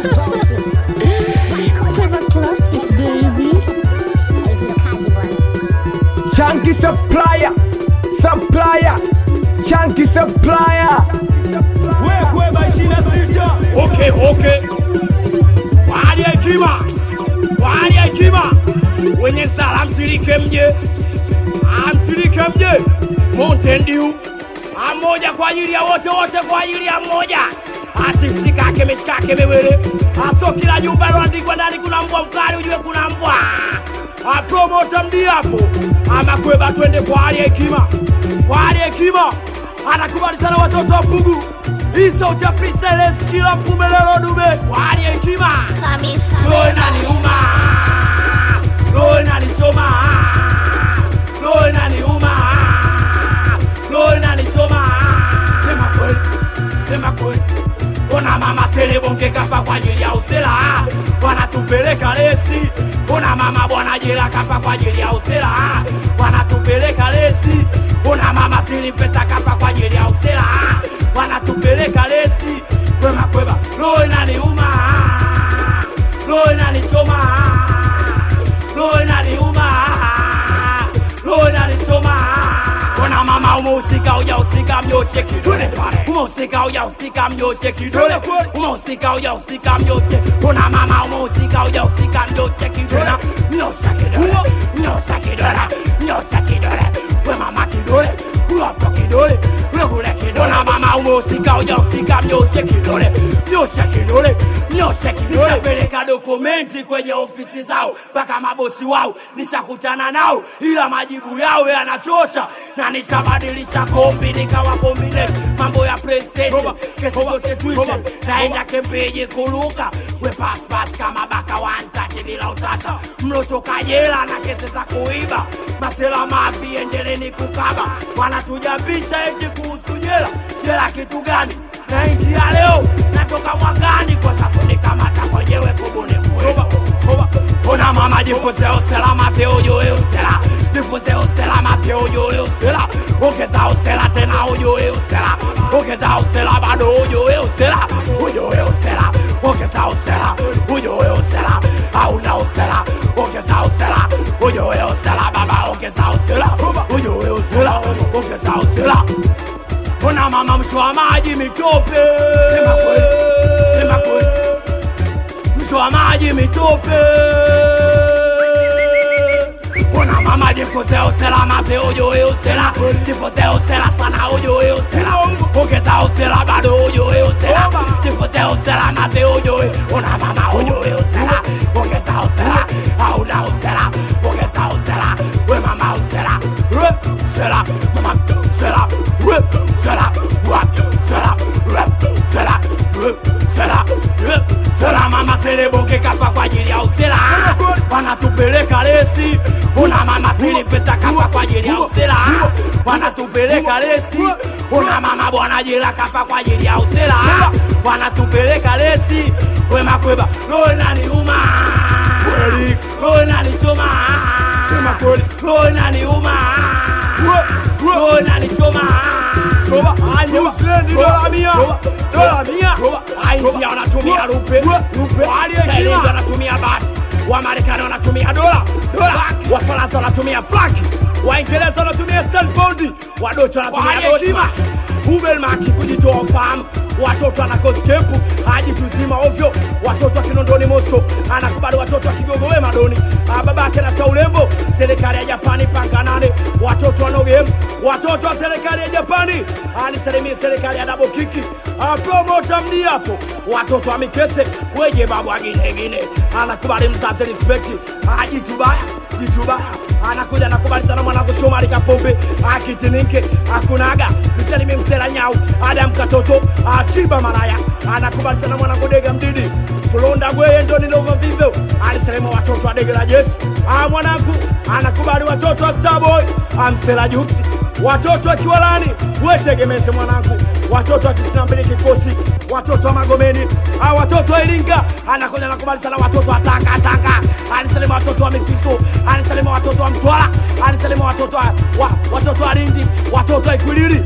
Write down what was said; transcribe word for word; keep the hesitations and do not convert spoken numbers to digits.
Classic, baby. Chunky supplier, supplier, Chunky supplier. Wewe baishina sita. Okay, okay. Wali ya hekima, wali ya hekima. Wenye sala mtilike mje, amtilike mje. Mountain Dew, amoja kwa ajili ya wote, wote kwa ajili ya mmoja. Achitikake meshikake mewele. Aso kila nyumba roandikwa ndani kuna mbwa mkali ujue kuna mbwa. A promoter mdi hapo. Ama kweba twende kwa hali ya hekima. Kwa hali ya hekima. Anakubali sana watoto wa Pugu. Isa utapriselesi kila mpumelelo dube. Kwa hali ya hekima. Kamisa. Loe nani uma. Loe nani choma. Loe nani uma. Loe nani choma. Sema kweli. Sema kweli. Ona mama sele bonke kafa kwa ajili ya usela. Wanatupeleka lesi. Ona mama bwana jela kafa kwa ajili ya usela. Wanatupeleka lesi. Ona mama sili pesa kafa kwa ajili ya usela. Wanatupeleka lesi. Kwema kwema. Loe nani uma. Loe nani choma. Loe nani uma. Loe nani choma. Ona mama umeusika uja usika mnyoshe kidole pale. Umeusika uja usika mnyoshe kidole. Umeusika uja usika mnyoshe. Ona mama umeusika uja usika mnyoshe kidole. Mnyoshe kidole. Mnyoshe kidole. Mnyoshe kidole. We mama kidole. Uwapo kidole. Ulegule kidole. Ona mama umeusika uja usika mnyoshe kidole. Mnyoshe kidole. Mnyoshe kidole. Nishapeleka dokumenti kwenye ofisi zao mpaka mabosi wao nishakutana nao, ila majibu yao yanachosha. Na nishabadilisha kombi nikawa kombine mambo ya PlayStation, kesi zote tuition. Naenda kempeje kuluka we pass pass kama baka wantati bila utata. Mlotoka jela na kesi za kuiba, masela mafi endeleni kukaba. Wanatujambisha eti kuhusu jela. Jela kitu gani? Naingia leo natoka mwakani kwa sababu nikamata kwenyewe kubuni mwe. Ona mama jifunze usela mafia ujue usela. Jifunze usela mafia ujue usela. Ongeza usela tena ujue usela. Ongeza usela bado ujue usela. Ujue usela. Ongeza usela. Ujue usela. Hauna usela. Ongeza usela. Ujue usela baba ongeza usela. Ujue usela. Ongeza usela. Ona mama mshwa maji mitope. Sema kweli. Sema kweli. Mshwa maji mitope. Ona mama jifunze usela mape ujue usela. Jifunze usela sana ujue usela. Ongeza usela bado ujue usela. Jifunze usela mape ujue. Ona mama ujue usela. Ongeza usela. Hauna usela. Ongeza usela. We mama usela. Rep usela. Mama usela. Rep usela. Wap usela. Rep usela. Rep usela. Rep usela. Mama sele bonke kafa kwa ajili ya usela. Wanatupeleka lesi. Ona mama sili pesa kafa kwa ajili ya usela. Wanatupeleka lesi. Ona mama bwana jela kafa kwa ajili ya usela. Wanatupeleka lesi. We makweba. Loe nani uma. Kweli. Loe nani choma. Sema kweli. Loe nani uma. Loe nani choma. Choba. Anje uslendi dola mia. Dola mia. Aindia wanatumia rupe. Rupe. Kailinga wanatumia bati. Wamarekani wanatumia dola. Dola. Wafaransa wanatumia franki. Waingereza wanatumia stanpondi. Wadocho wanatumia dochima. Ubelmaki kujitoa ufahamu. Watoto anakoskepu haji tuzima ovyo. Watoto wa Kinondoni Moscow anakubali watoto wa Kigogo we madoni. Babake na Taulembo. Serikali ya Japani panga nane. Watoto wa Nogem. Watoto wa serikali ya Japani anisalimie serikali ya Double Kiki. Promoter mdi hapo. Watoto wa Mikese weje babu agine gine. Anakubali mzazi respect. Haji tubaya. Jitubaya. Anakuja nakubali sana mwanangu Shomari Kapombe. Akitininke akunaga. Nisalimie msela nyau. Adam Katoto. Achiba maraya. Anakubali sana mwanangu Dega Mdidi. Fulonda gweye ndoni nova vivyo. Alisalema watoto wa Dega la Jeshi. Ah mwanangu anakubali watoto wa Starboy. Amsela Juksi. Watoto wa Kiwalani wetegemeze mwanangu. Watoto wa tisini na mbili kikosi. Watoto wa Magomeni. Ah watoto wa Iringa. Anakuja nakubali sana watoto wa Tanga Tanga. Alisalema watoto wa Mifiso. Alisalema watoto wa Mtwara. Alisalema watoto wa, wa watoto wa Lindi. Watoto wa Ikwiriri.